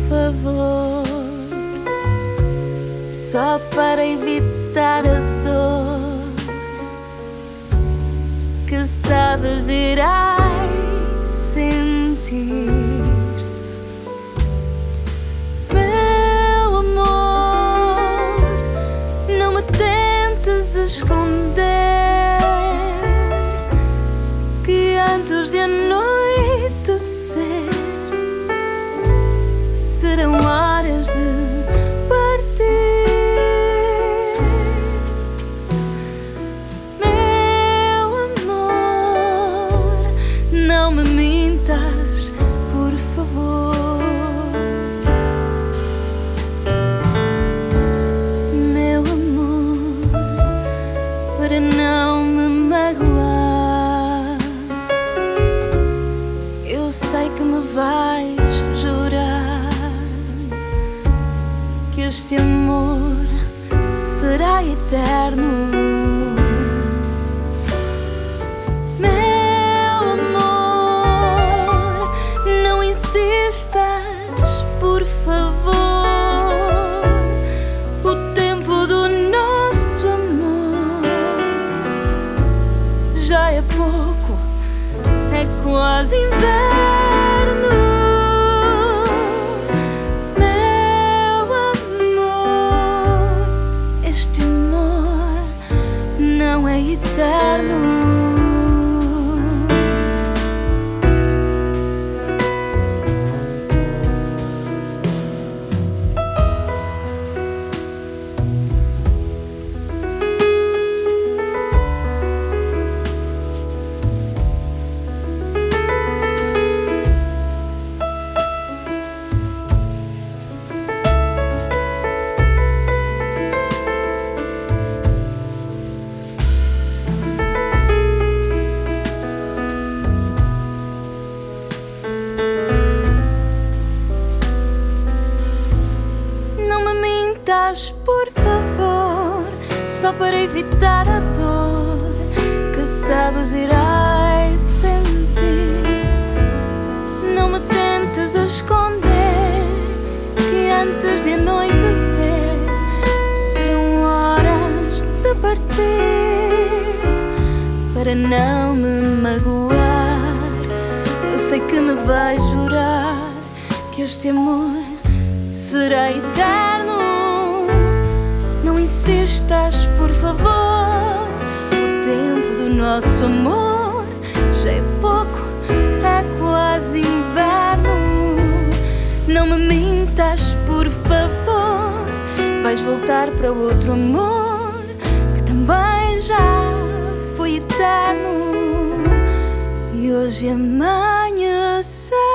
favor, só para evitar a dor que sabes irás sentir. Meu amor, não me tentes esconder que antes de anoitecer serão horas de partir. Meu amor, não me mintas, por favor. Meu amor, para não me magoar, eu sei que me vais jurar que este amor será eterno. Meu amor, não insistas, por favor. O tempo do nosso amor já é pouco, é quase inverno. Meu amor, este amor não é eterno. Por favor, só para evitar a dor que sabes irás sentir. Não me tentes esconder que antes de anoitecer serão horas de partir. Para não me magoar, eu sei que me vais jurar que este amor será eterno. Não insistas, por favor. O tempo do nosso amor já é pouco, é quase inverno. Não me mintas, por favor. Vais voltar para outro amor que também já foi eterno. E hoje amanheceu.